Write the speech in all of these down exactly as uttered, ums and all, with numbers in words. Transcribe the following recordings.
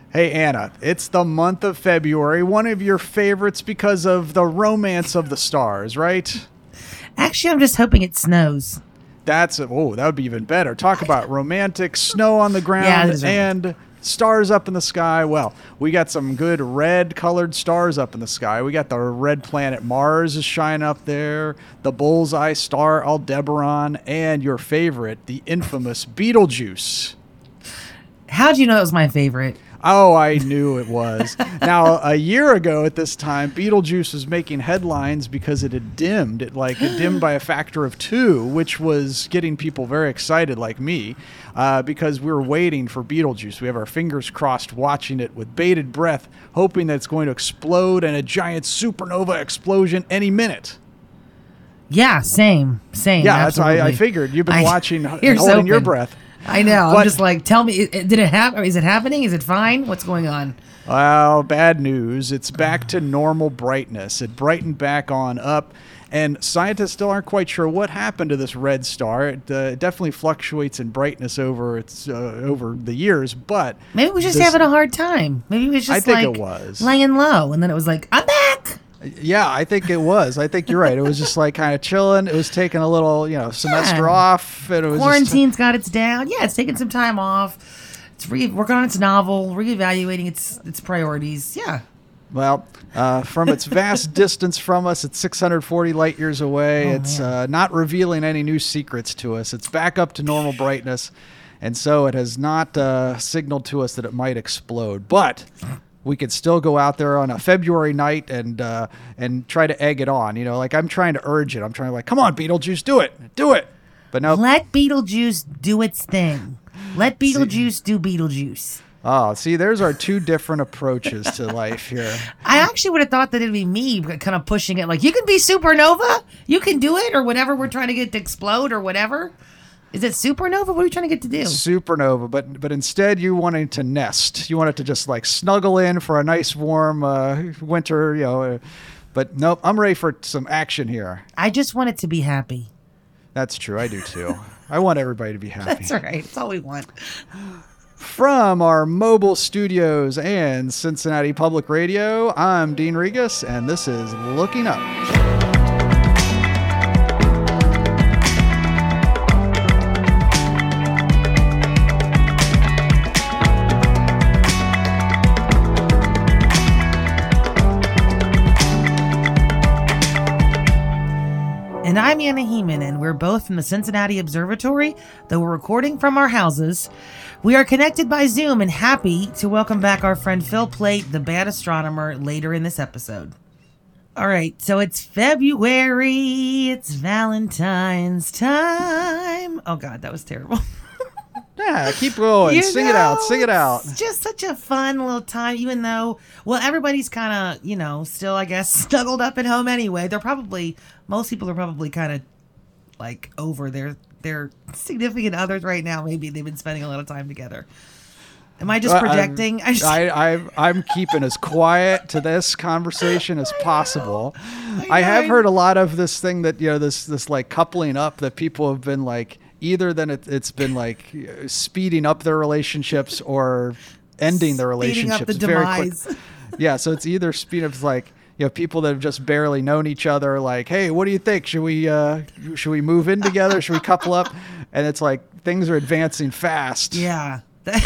Hey, Anna, it's the month of February, one of your favorites because of the romance of the stars, right? Actually, I'm just hoping it snows. That's, oh, that would be even better. Talk about romantic snow on the Yeah, ground it is and stars up in the sky. Well, we got some good red colored stars up in the sky. We got the red planet Mars is shining up there, the bullseye star Aldebaran, and your favorite, the infamous Betelgeuse. How'd you know it was my favorite? Oh, I knew it was. Now, a year ago at this time, Betelgeuse was making headlines because it had dimmed. It like it dimmed by a factor of two, which was getting people very excited, like me, uh, because we were waiting for Betelgeuse. We have our fingers crossed, watching it with bated breath, hoping that it's going to explode in a giant supernova explosion any minute. Yeah, same, same. Yeah, that's absolutely. why I, I figured you've been I- watching and Ears holding your open. breath. I know. But- I'm just like, tell me, i- i- did it happen? Is it happening? Is it fine? What's going on? Well, bad news. It's back to normal brightness. It brightened back on up, and scientists still aren't quite sure what happened to this red star. It uh, definitely fluctuates in brightness over its uh, over the years, but Maybe we just this- having a hard time. Maybe we was just I think like it was. laying low, and then it was like, I'm back. Yeah, I think it was. I think you're right. It was just like kind of chilling. It was taking a little, you know, semester Yeah. off, and it was just, Quarantine's got its down. Yeah, it's taking some time off. It's re- working on its novel, reevaluating its its priorities. Yeah. well, uh, from its vast distance from us, it's six hundred forty light years away. Oh, it's man. uh, not revealing any new secrets to us. It's back up to normal brightness, and so it has not uh, signaled to us that it might explode. But we could still go out there on a February night and uh, and try to egg it on. You know, like I'm trying to urge it. I'm trying to like, come on, Beetlejuice, do it, do it. But no. Let Beetlejuice do its thing. Let Beetlejuice do Beetlejuice. Oh, see, there's our two different approaches to life here. I actually would have thought that it'd be me kind of pushing it, like, you can be supernova, you can do it, or whatever we're trying to get to explode, or whatever. Is it supernova? What are we trying to get to do? Supernova, but but instead you wanted to nest. You wanted to just like snuggle in for a nice warm uh, winter, you know. Uh, but nope, I'm ready for some action here. I just want it to be happy. That's true. I do too. I want everybody to be happy. That's right. That's all we want. From our mobile studios and Cincinnati Public Radio, I'm Dean Regas, and this is Looking Up. And I'm Anna Heeman, and we're both from the Cincinnati Observatory, though we're recording from our houses. We are connected by Zoom and happy to welcome back our friend Phil Plait, the bad astronomer, later in this episode. All right, so it's February, it's Valentine's time. Oh God, that was terrible. Yeah, keep going. You Sing it out. know, Sing it out. It's just such a fun little time, even though, well, everybody's kind of, you know, still, I guess, snuggled up at home anyway. They're probably, most people are probably kind of like over their their significant others right now. Maybe they've been spending a lot of time together. Am I just Uh, projecting? I'm, just, I, I, I'm keeping as quiet to this conversation as possible. I I, have know. heard a lot of this thing that, you know, this, this like coupling up that people have been like, either then it, it's been like speeding up their relationships or ending their Speeding up relationships the very demise. quick. Yeah. So it's either speed up like, you know, people that have just barely known each other, like, hey, what do you think? Should we, uh, should we move in together? Should we couple up? And it's like, things are advancing fast. Yeah.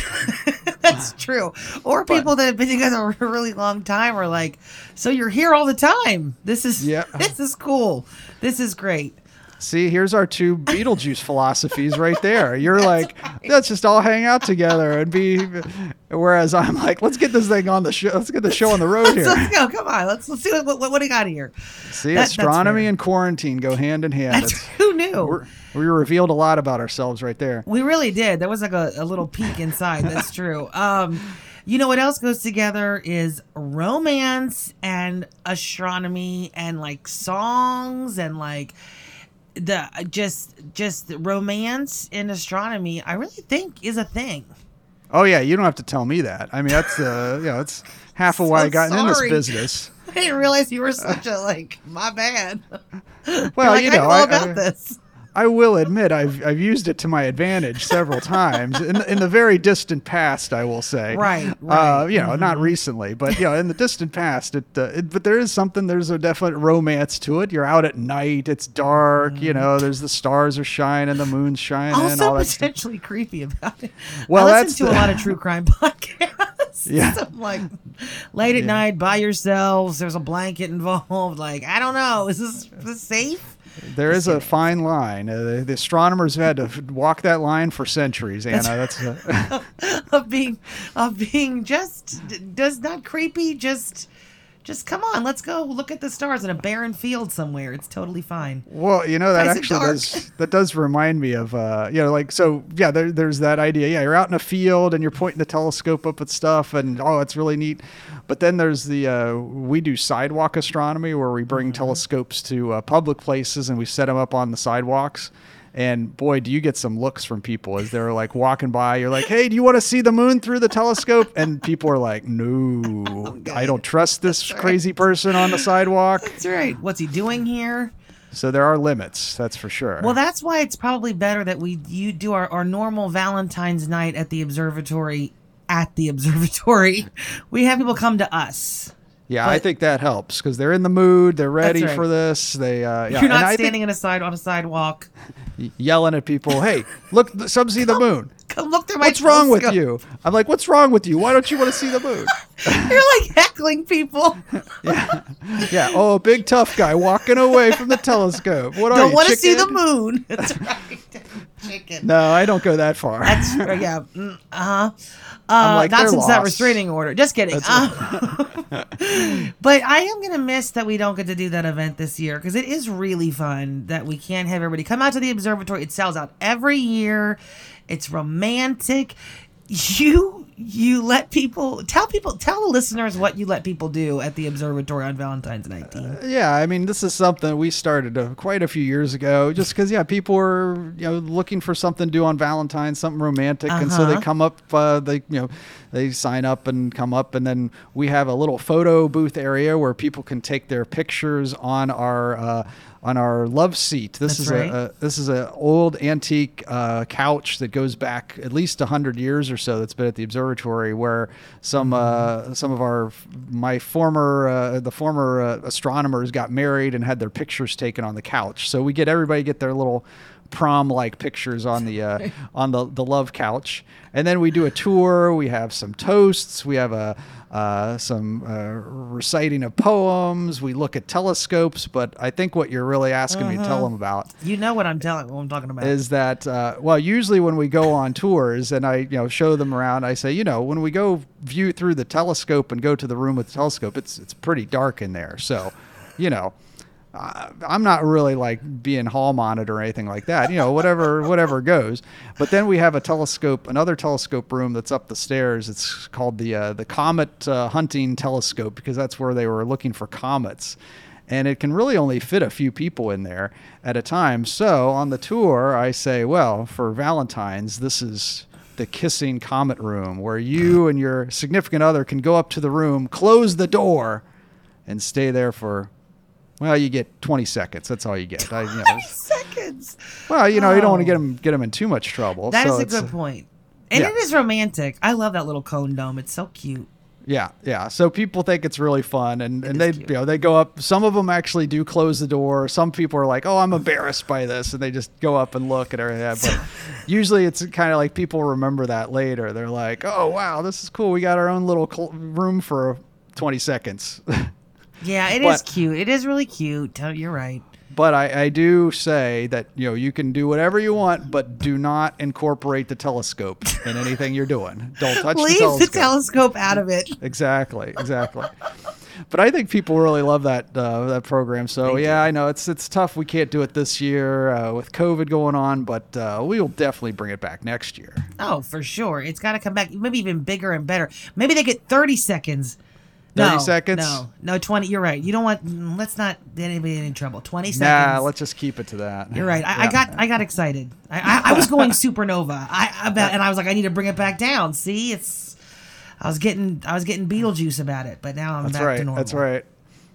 That's true. Or people that have been together a really long time are like, so you're here all the time. This is Yeah. this is cool. This is great. See, here's our two Beetlejuice philosophies right there. You're like, let's just all hang out together and be, whereas I'm like, let's get this thing on the show. Let's get the show on the road here. Let's go. Come on. Let's let's see what what, what do we got here. See, That- that's astronomy fair. and quarantine go hand in hand. That's, It's- who knew? we're, we revealed a lot about ourselves right there. We really did. There was like a, a little peek inside. That's true. Um, you know what else goes together is romance and astronomy and like songs and like the just just romance and astronomy. I really think is a thing. Oh yeah, you don't have to tell me that. I mean, that's uh, you know, it's half of why So I got in this sorry. business. I didn't realize you were such a like. My bad. Well, like, you I know, know all I- about I- this. I will admit I've I've used it to my advantage several times in in the very distant past. I will say, right, right. Uh, you know, mm-hmm. not recently, but you know, in the distant past. It, uh, it but there is something. There's a definite romance to it. You're out at night. It's dark. Mm-hmm. You know, there's the stars are shining, the moon's shining. Also, all that potentially stuff. creepy about it. Well, I listen that's to the, a lot of true crime podcasts. Yeah, so I'm like late at yeah. night by yourselves. There's a blanket involved. Like I don't know. Is this, is this safe? There is a fine line. Uh, the, the astronomers have had to walk that line for centuries, Anna. That's, that's uh, of being of being just does not creepy. Just just come on, let's go look at the stars in a barren field somewhere. It's totally fine. Well, you know that Nice actually does that does remind me of uh, you know like so yeah. There, there's that idea. Yeah, you're out in a field and you're pointing the telescope up at stuff, and oh, it's really neat. But then there's the uh, we do sidewalk astronomy where we bring mm-hmm. telescopes to uh, public places and we set them up on the sidewalks. And boy, do you get some looks from people as they're like walking by. You're like, hey, do you want to see the moon through the telescope? And people are like, no, okay. I don't trust this that's crazy right. person on the sidewalk. That's right. What's he doing here? So there are limits, that's for sure. Well, that's why it's probably better that we you do our, our normal Valentine's night at the observatory. At the observatory, we have people come to us. Yeah, but, I think that helps because they're in the mood. They're ready right. for this. They, uh, yeah. You're not and standing in a side on a sidewalk, yelling at people. Hey, look! Some see the moon. Come look through my. What's wrong with you? I'm like, what's wrong with you? Why don't you want to see the moon? You're like heckling people. yeah, yeah. Oh, a big tough guy walking away from the telescope. What are don't you? Don't want to see the moon. That's right. Chicken. No, I don't go that far. That's yeah. Uh huh. Uh, like, not since lost. that restraining order. Just kidding. Uh, but I am going to miss that we don't get to do that event this year because it is really fun that we can't have everybody come out to the observatory. It sells out every year. It's romantic. You you let people tell people tell the listeners what you let people do at the observatory on Valentine's night. Uh, yeah, I mean, this is something we started uh, quite a few years ago, just because yeah, people were you know looking for something to do on Valentine's, something romantic, uh-huh. and so they come up, uh, they you know they sign up and come up, and then we have a little photo booth area where people can take their pictures on our. Uh, on our love seat. This That's is right. a, a this is an old antique uh, couch that goes back at least a hundred years or so. That's been at the observatory, where some uh, some of our my former uh, the former uh, astronomers got married and had their pictures taken on the couch. So we get everybody get their little prom-like pictures on the uh, on the the love couch, and then we do a tour. We have some toasts. We have a uh, some uh, reciting of poems. We look at telescopes. But I think what you're really asking uh-huh. me to tell them about, you know what I'm telling, what I'm talking about, is that uh, well, usually when we go on tours and I you know show them around, I say you know when we go view through the telescope and go to the room with the telescope, it's it's pretty dark in there. So, you know. Uh, I'm not really like being hall monitored or anything like that, you know, whatever, whatever goes. But then we have a telescope, another telescope room that's up the stairs. It's called the, uh, the comet uh, hunting telescope because that's where they were looking for comets. And it can really only fit a few people in there at a time. So on the tour, I say, well, for Valentine's, this is the kissing comet room where you and your significant other can go up to the room, close the door, and stay there for Well, you get twenty seconds. That's all you get. I, you know, twenty seconds. Well, you know, oh. you don't want to get them get them in too much trouble. That so is a it's, good point. And yeah. it is romantic. I love that little cone dome. It's so cute. Yeah, yeah. So people think it's really fun, and, and they cute. you know they go up. Some of them actually do close the door. Some people are like, "Oh, I'm embarrassed by this," and they just go up and look at everything. But usually, it's kind of like people remember that later. They're like, "Oh, wow, this is cool. We got our own little cl- room for twenty seconds." Yeah, it but, is cute. It is really cute. You're right. But I, I do say that, you know, you can do whatever you want, but do not incorporate the telescope in anything you're doing. Don't touch Leave the telescope. the telescope out of it. Exactly, exactly. But I think people really love that uh, that program. So, They yeah, do. I know it's it's tough. We can't do it this year uh, with COVID going on, but uh, we will definitely bring it back next year. Oh, for sure. It's got to come back. Maybe even bigger and better. Maybe they get thirty seconds. thirty no, seconds? No, no, twenty. You're right. You don't want. Let's not get anybody in trouble. Twenty Nah, seconds. let's just keep it to that. You're right. I, Yeah. I got. I got excited. I, I, I was going supernova. I, I bet, and I was like, I need to bring it back down. See, it's. I was getting. I was getting Beetlejuice about it, but now I'm That's back right. to normal. That's right.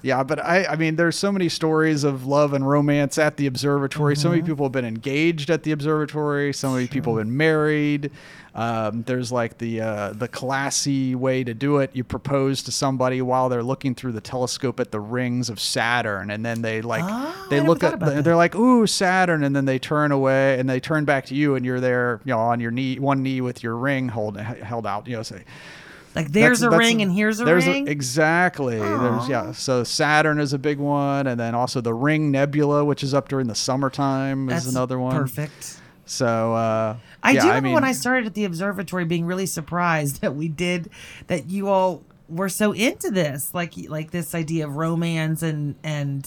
Yeah, but I, I mean, there's so many stories of love and romance at the observatory. Mm-hmm. So many people have been engaged at the observatory. So many sure. people have been married. Um, there's like the uh, the classy way to do it. You propose to somebody while they're looking through the telescope at the rings of Saturn, and then they like oh, they look at the, they're like, ooh, Saturn, and then they turn away and they turn back to you, and you're there, you know, on your knee, one knee with your ring hold, held out, you know, say. Like there's that's, a that's ring a, and here's a there's ring. A, exactly. Aww. There's yeah. So Saturn is a big one, and then also the Ring Nebula, which is up during the summertime, is that's another one. Perfect. So uh, I yeah, do remember I mean, when I started at the observatory, being really surprised that we did that. You all were so into this, like like this idea of romance and and.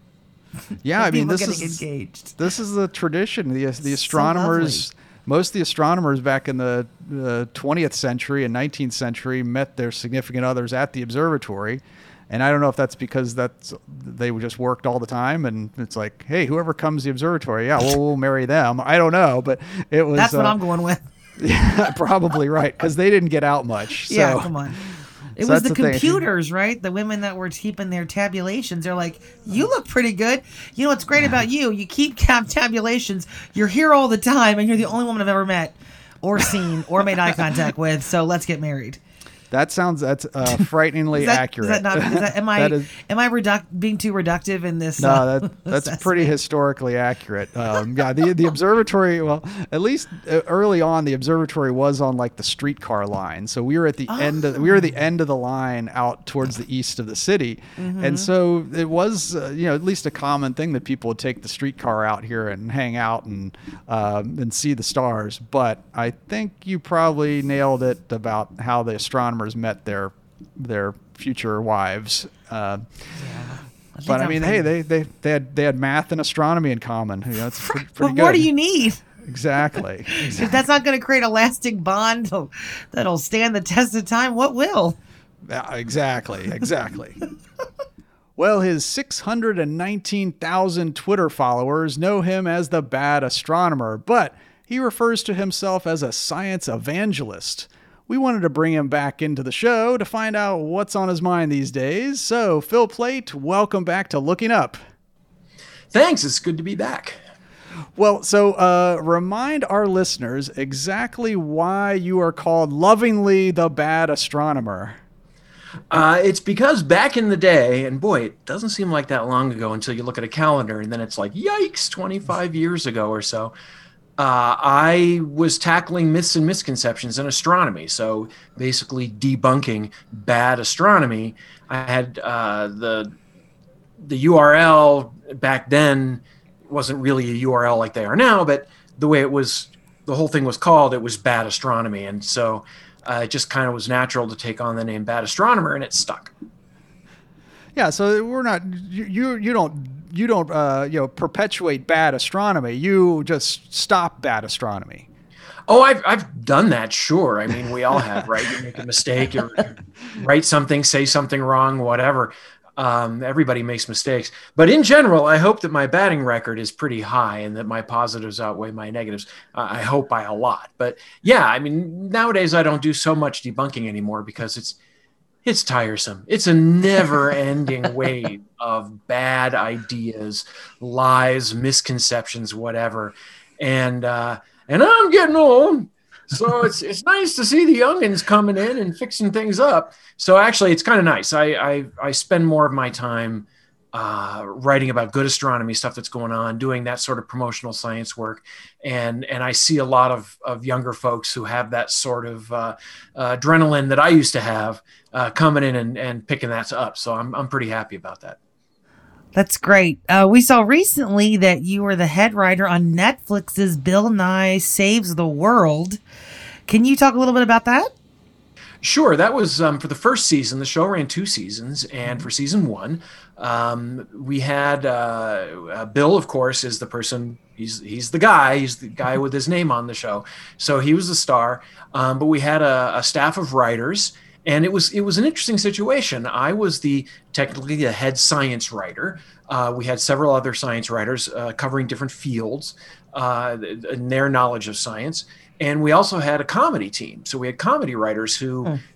Yeah, I mean, this getting is engaged. This is the tradition. The the astronomers. So most of the astronomers back in the uh, twentieth century and nineteenth century met their significant others at the observatory. And I don't know if that's because that's they just worked all the time and it's like, hey, whoever comes to the observatory, yeah, we'll, we'll marry them. I don't know, but it was... That's what uh, I'm going with. Yeah, probably right, because they didn't get out much. So. Yeah, come on. It so was the, the computers, right? The women that were keeping their tabulations. They're like, you look pretty good. You know what's great about you? You keep tab- tabulations. You're here all the time, and you're the only woman I've ever met or seen or made eye contact with, so let's get married. That sounds that's uh, frighteningly is that, accurate. Is that not? Is that, am I that is, am I reduc- being too reductive in this? No, uh, that, that's pretty historically accurate. Um, yeah, the the observatory. Well, at least uh, early on, the observatory was on like the streetcar line. So we were at the oh. end. Of, we were at the end of the line out towards the east of the city, mm-hmm. and so it was uh, you know at least a common thing that people would take the streetcar out here and hang out and um, and see the stars. But I think you probably nailed it about how the astronomers met their their future wives. Uh, yeah. But I mean, hey, they, they they had they had math and astronomy in common. You know, it's pretty, pretty what good. more do you need? Exactly. exactly. If that's not going to create a lasting bond that'll stand the test of time, what will? Yeah, exactly. Exactly. Well, his six hundred nineteen thousand Twitter followers know him as the Bad Astronomer, but he refers to himself as a science evangelist. We wanted to bring him back into the show to find out what's on his mind these days. So, Phil Plait, welcome back to Looking Up. Thanks. It's good to be back. Well, so uh, remind our listeners exactly why you are called lovingly the Bad Astronomer. Uh, it's because back in the day, and boy, it doesn't seem like that long ago until you look at a calendar, and then it's like, yikes, twenty-five years ago or so. Uh, I was tackling myths and misconceptions in astronomy, so basically debunking bad astronomy. I had uh, the the U R L back then wasn't really a U R L like they are now, but the way it was, the whole thing was called, it was Bad Astronomy, and so uh, it just kind of was natural to take on the name Bad Astronomer, and it stuck. Yeah, so we're not you you, you don't. You don't, uh, you know, perpetuate bad astronomy. You just stop bad astronomy. Oh, I've I've done that. Sure. I mean, we all have, right? You make a mistake, you write something, say something wrong, whatever. Um, everybody makes mistakes. But in general, I hope that my batting record is pretty high and that my positives outweigh my negatives. Uh, I hope by a lot. But yeah, I mean, nowadays I don't do so much debunking anymore because it's It's tiresome. It's a never-ending wave of bad ideas, lies, misconceptions, whatever. And uh, and I'm getting old, so it's it's nice to see the youngins coming in and fixing things up. So actually, it's kind of nice. I, I I spend more of my time uh, writing about good astronomy stuff that's going on, doing that sort of promotional science work, and and I see a lot of of younger folks who have that sort of uh, uh, adrenaline that I used to have. Uh, coming in and, and picking that up. So I'm I'm pretty happy about that. That's great. Uh, we saw recently that you were the head writer on Netflix's Bill Nye Saves the World. Can you talk a little bit about that? Sure. That was um, for the first season. The show ran two seasons. And for season one, um, we had uh, uh, Bill, of course, is the person. He's he's the guy. He's the guy with his name on the show. So he was the star. Um, but we had a, a staff of writers. And it was it was an interesting situation. I was the technically the head science writer. Uh, we had several other science writers uh, covering different fields uh, and their knowledge of science. And we also had a comedy team. So we had comedy writers who mm.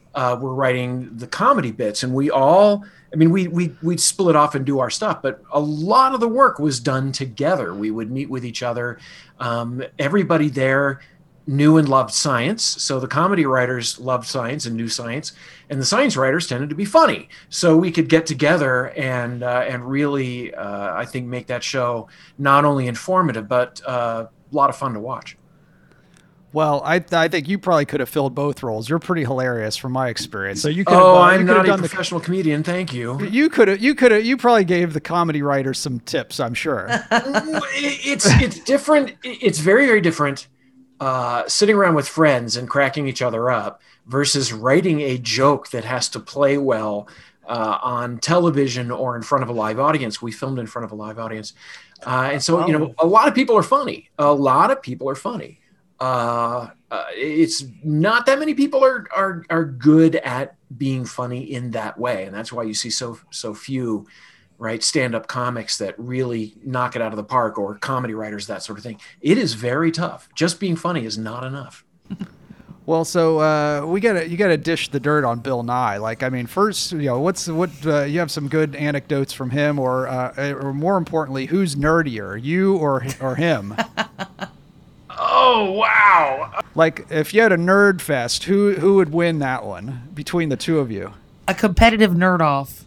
uh, were writing the comedy bits, and we all, I mean, we we we'd split off and do our stuff, but a lot of the work was done together. We would meet with each other. Um, everybody there knew and loved science, so the comedy writers loved science and knew science, and the science writers tended to be funny. So we could get together and uh, and really, uh, I think, make that show not only informative but uh, a lot of fun to watch. Well, I I think you probably could have filled both roles. You're pretty hilarious from my experience. So you could. Oh, have, uh, I'm you could not have a done professional the, comedian. Thank you. You could have. You could have. You probably gave the comedy writers some tips, I'm sure. it's it's different. It's very very different. Uh, sitting around with friends and cracking each other up versus writing a joke that has to play well uh, on television or in front of a live audience. We filmed in front of a live audience, uh, and so you know a lot of people are funny. A lot of people are funny. Uh, uh, it's not that many people are, are, are good at being funny in that way. And that's why you see so, so few, right, stand-up comics that really knock it out of the park, or comedy writers, that sort of thing. It is very tough. Just being funny is not enough. Well, so uh, we gotta you gotta dish the dirt on Bill Nye. Like, I mean, first, you know, what's what uh, you have some good anecdotes from him, or uh, or more importantly, who's nerdier, you or or him? Oh, wow. Like, if you had a nerd fest, who who would win that one between the two of you? A competitive nerd off.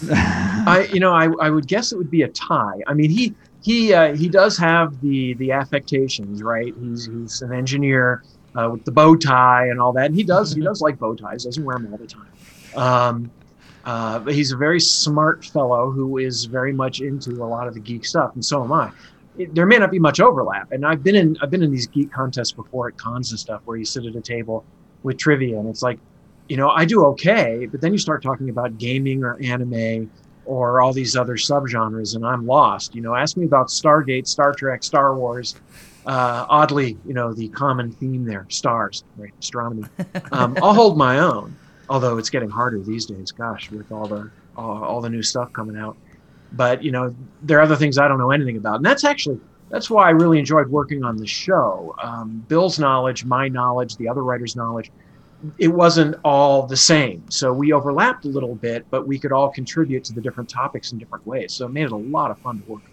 I, you know, I, I would guess it would be a tie. I mean, he he uh, he does have the the affectations, right? He's he's an engineer uh, with the bow tie and all that. And he does he does like bow ties. Doesn't wear them all the time. Um, uh, but he's a very smart fellow who is very much into a lot of the geek stuff, and so am I. It, there may not be much overlap, and I've been in I've been in these geek contests before at cons and stuff, where you sit at a table with trivia, and it's like, you know, I do okay, but then you start talking about gaming or anime or all these other subgenres, and I'm lost. You know, ask me about Stargate, Star Trek, Star Wars. Uh, oddly, you know, the common theme there, stars, right? Astronomy. Um, I'll hold my own, although it's getting harder these days. Gosh, with all the all, all the new stuff coming out. But, you know, there are other things I don't know anything about. And that's actually, that's why I really enjoyed working on the show. Um, Bill's knowledge, my knowledge, the other writer's knowledge, it wasn't all the same. So we overlapped a little bit, but we could all contribute to the different topics in different ways. So it made it a lot of fun to work on.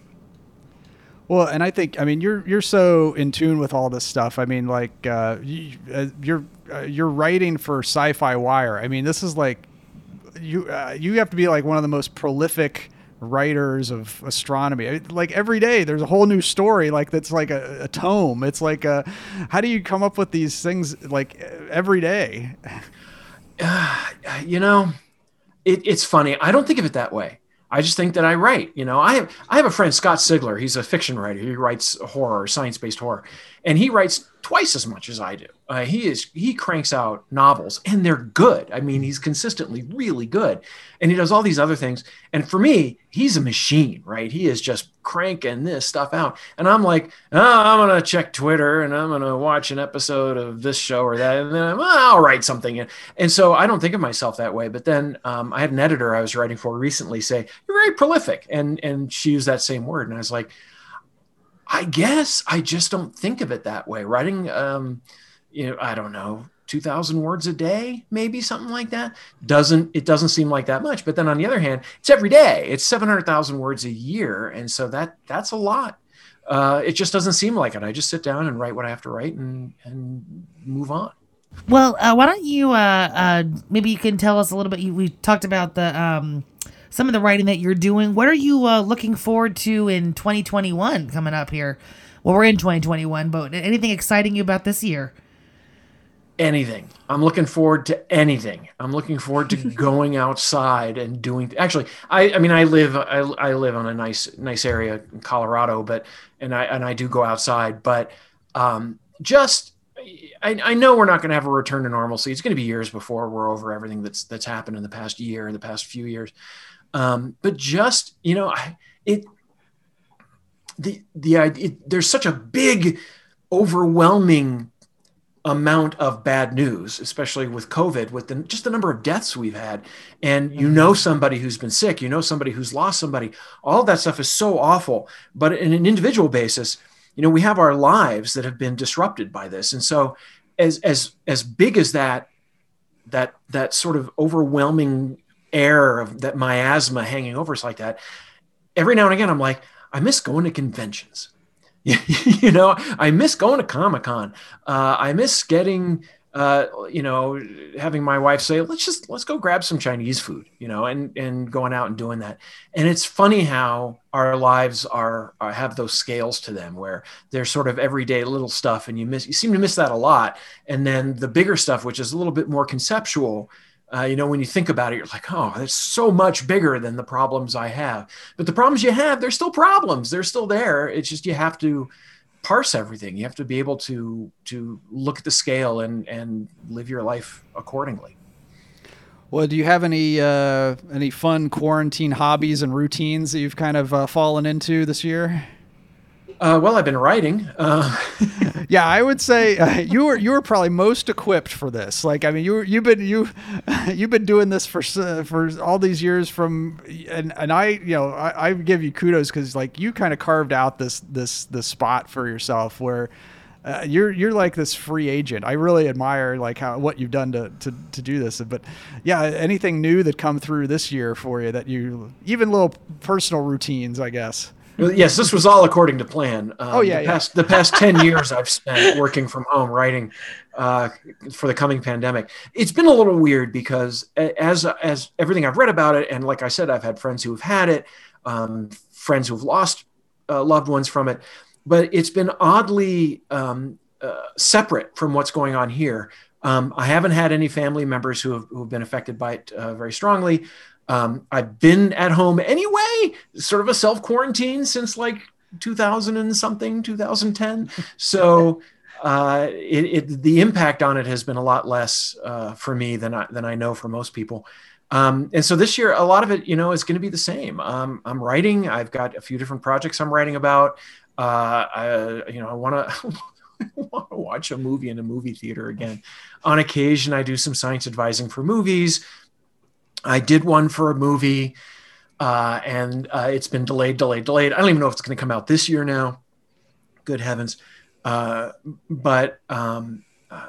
Well, and I think, I mean, you're you're so in tune with all this stuff. I mean, like, uh, you, uh, you're uh, you're writing for Sci-Fi Wire. I mean, this is like, you uh, you have to be like one of the most prolific writers of astronomy. Like, every day there's a whole new story, like that's like a, a tome. It's like a, how do you come up with these things like every day? Uh, you know, it, it's funny. I don't think of it that way. I just think that I write. You know, I have I have a friend, Scott Sigler. He's a fiction writer. He writes horror, science-based horror, and he writes twice as much as I do. Uh, he is he cranks out novels, and they're good. I mean, he's consistently really good, and he does all these other things. And for me, he's a machine, right? He is just cranking this stuff out, and I'm like, oh, I'm gonna check Twitter, and I'm gonna watch an episode of this show or that, and then I'm, oh, I'll write something. And, and so I don't think of myself that way. But then um, I had an editor I was writing for recently say, "You're very prolific," and and she used that same word, and I was like, I guess I just don't think of it that way. Writing, um, you know, I don't know, two thousand words a day, maybe something like that. Doesn't, it doesn't seem like that much. But then on the other hand, it's every day. It's seven hundred thousand words a year. And so that that's a lot. Uh, it just doesn't seem like it. I just sit down and write what I have to write and, and move on. Well, uh, why don't you, uh, uh, maybe you can tell us a little bit. You, we talked about the, um, some of the writing that you're doing. What are you uh, looking forward to in twenty twenty-one coming up here? Well, we're in twenty twenty-one, but anything exciting you about this year? Anything. I'm looking forward to anything. I'm looking forward to going outside and doing. Actually, I, I mean, I live, I, I live on a nice, nice area in Colorado, but and I and I do go outside, but um, just. I, I know we're not going to have a return to normalcy. It's going to be years before we're over everything that's that's happened in the past year, in the past few years. Um, but just, you know, it, the, the idea, it, there's such a big, overwhelming amount of bad news, especially with COVID, with the, just the number of deaths we've had. And you know, somebody who's been sick, you know, somebody who's lost somebody, all of that stuff is so awful. But in an individual basis, you know, we have our lives that have been disrupted by this. And so as, as, as big as that that that sort of overwhelming air of that miasma hanging over us like that, every now and again, I'm like, I miss going to conventions. You know, I miss going to Comic-Con. Uh, I miss getting, uh, you know, having my wife say, let's just, let's go grab some Chinese food, you know, and, and going out and doing that. And it's funny how our lives are, are have those scales to them where they're sort of everyday little stuff. And you miss, you seem to miss that a lot. And then the bigger stuff, which is a little bit more conceptual, Uh, you know, when you think about it, you're like, oh, it's so much bigger than the problems I have. But the problems you have, they're still problems. They're still there. It's just you have to parse everything. You have to be able to to look at the scale and and live your life accordingly. Well, do you have any uh, any fun quarantine hobbies and routines that you've kind of uh, fallen into this year? Uh, well, I've been writing. Uh, yeah, I would say uh, you were you were probably most equipped for this. Like, I mean, you you've been you you've been doing this for uh, for all these years. From and and I you know I, I give you kudos because like you kind of carved out this this this spot for yourself where uh, you're you're like this free agent. I really admire like how what you've done to to to do this. But yeah, anything new that come through this year for you that you even little personal routines, I guess. Yes, this was all according to plan. Um, oh yeah, the yeah. past the past ten years I've spent working from home, writing uh, for the coming pandemic. It's been a little weird because as as everything I've read about it, and like I said, I've had friends who have had it, um, friends who've lost uh, loved ones from it, but it's been oddly um, uh, separate from what's going on here. Um, I haven't had any family members who have, who have been affected by it uh, very strongly. Um, I've been at home anyway, sort of a self-quarantine since like two thousand and something, two thousand ten. So uh, it, it, the impact on it has been a lot less uh, for me than I, than I know for most people. Um, and so this year, a lot of it, you know, is going to be the same. Um, I'm writing. I've got a few different projects I'm writing about. Uh, I, you know, I want to I want to watch a movie in a movie theater again. On occasion, I do some science advising for movies. I did one for a movie, uh, and uh, it's been delayed, delayed, delayed. I don't even know if it's going to come out this year now. Good heavens! Uh, but um, uh,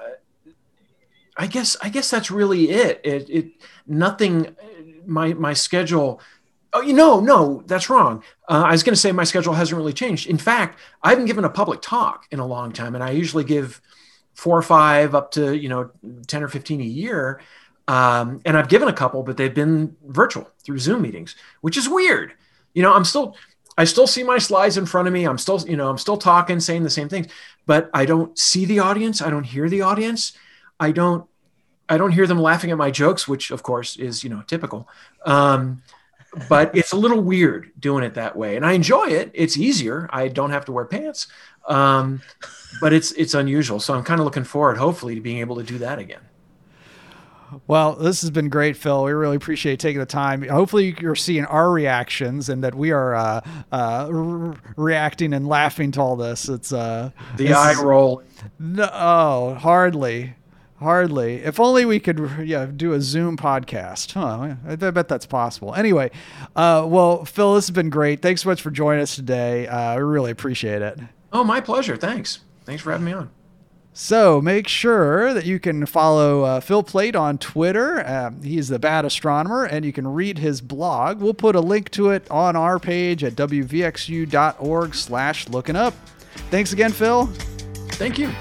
I guess I guess that's really it. It, it nothing. My my schedule. Oh, you know, no, that's wrong. Uh, I was going to say my schedule hasn't really changed. In fact, I haven't given a public talk in a long time, and I usually give four or five up to you know ten or fifteen a year. Um, and I've given a couple, but they've been virtual through Zoom meetings, which is weird. You know, I'm still, I still see my slides in front of me. I'm still, you know, I'm still talking, saying the same things, but I don't see the audience. I don't hear the audience. I don't, I don't hear them laughing at my jokes, which of course is, you know, typical. Um, but it's a little weird doing it that way. And I enjoy it. It's easier. I don't have to wear pants. Um, but it's, it's unusual. So I'm kind of looking forward, hopefully, to being able to do that again. Well, this has been great, Phil. We really appreciate taking the time. Hopefully you're seeing our reactions and that we are uh, uh, re- reacting and laughing to all this. It's uh, the eye roll. No, oh, hardly, hardly. If only we could yeah, do a Zoom podcast. Huh, I bet that's possible. Anyway, uh, well, Phil, this has been great. Thanks so much for joining us today. Uh, we really appreciate it. Oh, my pleasure. Thanks. Thanks for having me on. So make sure that you can follow uh, Phil Plait on Twitter. Um, he's the Bad Astronomer, and you can read his blog. We'll put a link to it on our page at w v x u dot org slash looking up. Thanks again, Phil. Thank you.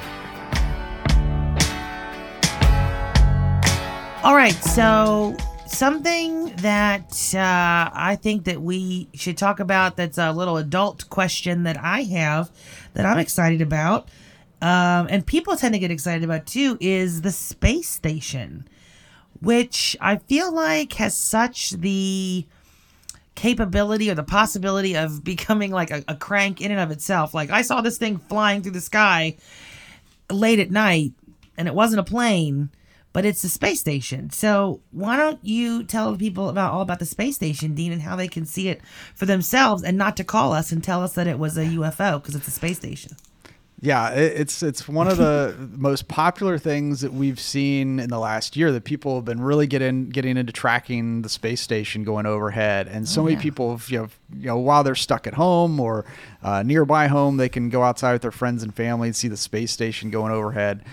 All right, so something that uh, I think that we should talk about that's a little adult question that I have that I'm excited about. Um, and people tend to get excited about too, is the space station, which I feel like has such the capability or the possibility of becoming like a, a crank in and of itself. Like I saw this thing flying through the sky late at night, and it wasn't a plane, but it's a space station. So why don't you tell people about all about the space station, Dean, and how they can see it for themselves and not to call us and tell us that it was a U F O because it's a space station. Yeah, it's it's one of the most popular things that we've seen in the last year, that people have been really getting getting into tracking the space station going overhead. And so oh, many yeah. people, you know, you know, while they're stuck at home or uh, nearby home, they can go outside with their friends and family and see the space station going overhead.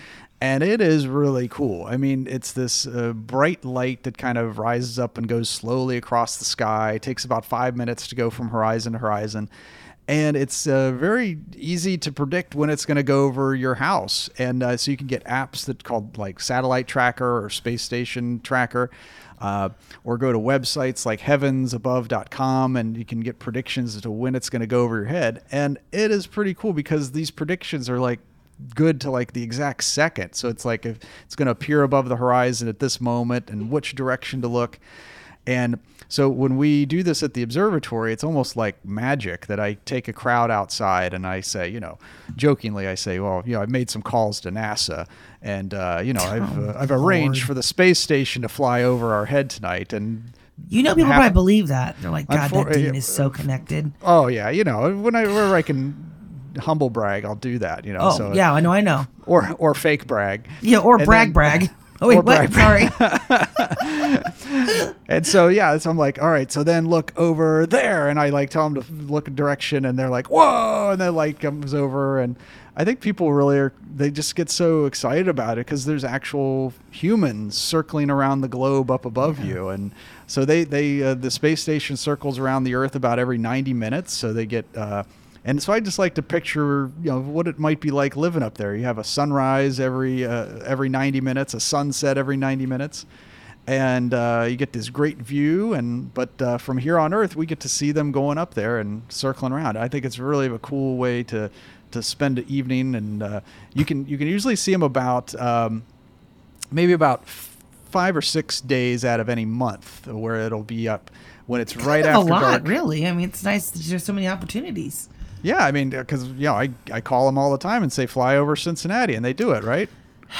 And it is really cool. I mean, it's this uh, bright light that kind of rises up and goes slowly across the sky. It takes about five minutes to go from horizon to horizon. And it's uh, very easy to predict when it's going to go over your house. And uh, so you can get apps that called like Satellite Tracker or Space Station Tracker, uh, or go to websites like heavens above dot com, and you can get predictions as to when it's going to go over your head. And it is pretty cool because these predictions are like good to like the exact second. So it's like if it's going to appear above the horizon at this moment and which direction to look. And so when we do this at the observatory, it's almost like magic that I take a crowd outside and I say, you know, jokingly, I say, well, you know, I've made some calls to NASA and, uh, you know, I've, uh, I've arranged Lord. for the space station to fly over our head tonight. And You know, people half- probably believe that. They're like, God, Unfor- that Dean is so connected. oh yeah, you know, when I, where I can humble brag, I'll do that, you know. Oh, so, yeah, I know, I know. Or, or fake brag. Yeah, or And brag then- brag. Oh, wait, or what? brag, Sorry. And so, yeah, so I'm like, all right, so then look over there. And I like tell them to look a direction and they're like, whoa. And then light comes over. And I think people really are, they just get so excited about it because there's actual humans circling around the globe up above yeah. you. And so they, they, uh, the space station circles around the Earth about every ninety minutes. So they get, uh, and so I just like to picture, you know, what it might be like living up there. You have a sunrise every uh, every ninety minutes, a sunset every ninety minutes, and uh, you get this great view. And but uh, from here on Earth, we get to see them going up there and circling around. I think it's really a cool way to to spend the evening. And uh, you can you can usually see them about um, maybe about five or six days out of any month, where it'll be up when it's right Kind of after a lot, dark. really. I mean, it's nice that there's so many opportunities. Yeah, I mean, because, you know, I, I call them all the time and say, fly over Cincinnati, and they do it, right?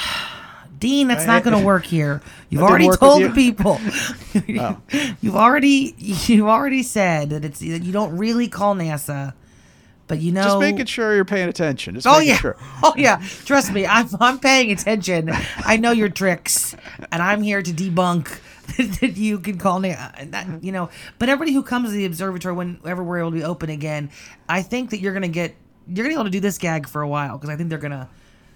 Dean, that's not going to work here. You've That already didn't work told with the you? people. Oh. You've already you've already said that it's that you don't really call NASA, but you know. Just making sure you're paying attention. Just Oh making yeah, sure. oh yeah. Trust me, I'm I'm paying attention. I know your tricks, and I'm here to debunk that you can call NASA. That, you know, but everybody who comes to the observatory, whenever we're able to be open again, I think that you're gonna get you're gonna be able to do this gag for a while because I think they're gonna.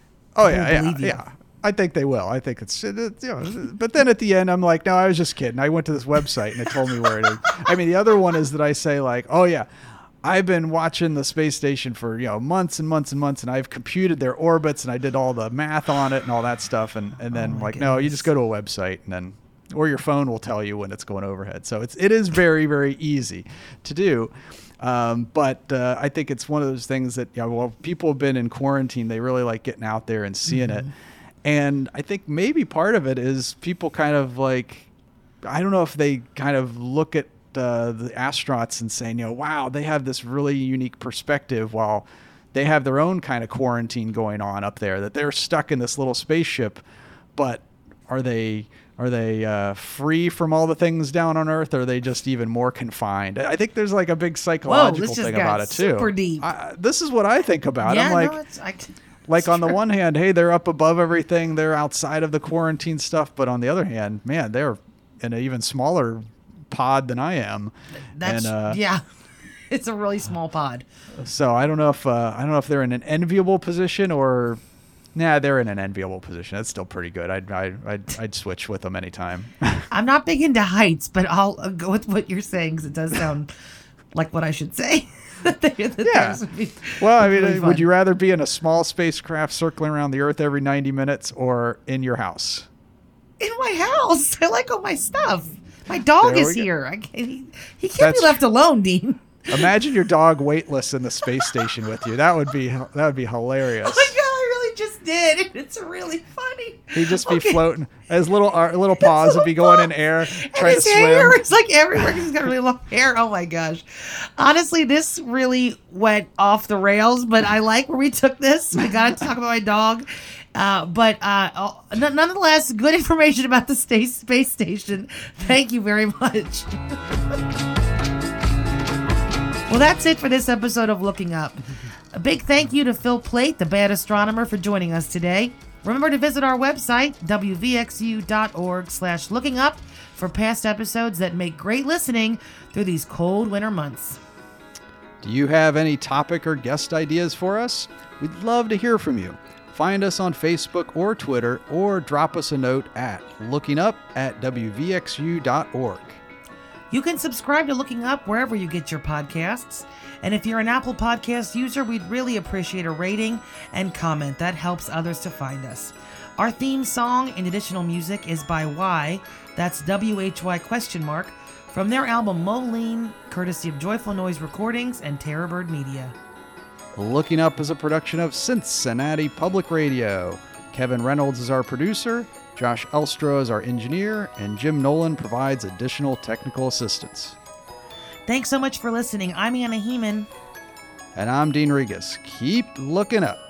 Oh yeah, yeah, believe you. yeah. I think they will. I think it's, it's you know, but then at the end, I'm like, no, I was just kidding. I went to this website and it told me where it is. I mean, the other one is that I say like, oh yeah, I've been watching the space station for, you know, months and months and months, and I've computed their orbits and I did all the math on it and all that stuff. And, and then Oh my like, no, you goodness. just go to a website and then, or your phone will tell you when it's going overhead. So it's, it is very, very easy to do. Um, but uh, I think it's one of those things that, you know, well, people have been in quarantine. They really like getting out there and seeing Mm-hmm. it. And I think maybe part of it is people kind of like, I don't know if they kind of look at uh, the astronauts and saying, you know, wow, they have this really unique perspective while they have their own kind of quarantine going on up there, that they're stuck in this little spaceship. But are they are they uh, free from all the things down on Earth? Or are they just even more confined? I think there's like a big psychological this just thing got about it too. super deep. I, this is what I think about. Yeah, I'm like, no, it's, I, like on the true. one hand, hey, they're up above everything. They're outside of the quarantine stuff. But on the other hand, man, they're in an even smaller pod than I am. That's and, uh, yeah, it's a really small pod. So I don't know if uh, I don't know if they're in an enviable position or, nah, they're in an enviable position. That's still pretty good. I'd I'd I'd, I'd switch with them anytime. I'm not big into heights, but I'll uh, go with what you're saying because it does sound like what I should say. That they- that Yeah. those would be- Well, I would be mean, really would fun. you rather be in a small spacecraft circling around the Earth every ninety minutes or in your house? in my house? I like all my stuff. My dog There is we go. here. I can't, he, he can't That's be left alone, Dean. Imagine your dog weightless in the space station with you. That would be that would be hilarious. Oh my god, I really just did. It's really funny. He'd just be Okay. floating. His little ar- little paws would be going in air, And trying to his swim. hair is like everywhere. He's got really long hair. Oh my gosh. Honestly, this really went off the rails, but I like where we took this. We got to talk about my dog. Uh, but uh, n- nonetheless, good information about the sta- space station. Thank you very much. Well, that's it for this episode of Looking Up. A big thank you to Phil Plait, the bad astronomer, for joining us today. Remember to visit our website, w v x u dot org slash looking up, for past episodes that make great listening through these cold winter months. Do you have any topic or guest ideas for us? We'd love to hear from you. Find us on Facebook or Twitter, or drop us a note at lookingup at w v x u dot org. You can subscribe to Looking Up wherever you get your podcasts. And if you're an Apple Podcast user, we'd really appreciate a rating and comment. That helps others to find us. Our theme song and additional music is by Y, that's W H Y question mark, from their album Moline, courtesy of Joyful Noise Recordings and Terrorbird Media. Looking Up is a production of Cincinnati Public Radio. Kevin Reynolds is our producer, Josh Elstro is our engineer, and Jim Nolan provides additional technical assistance. Thanks so much for listening. I'm Anna Heeman. And I'm Dean Regas. Keep looking up.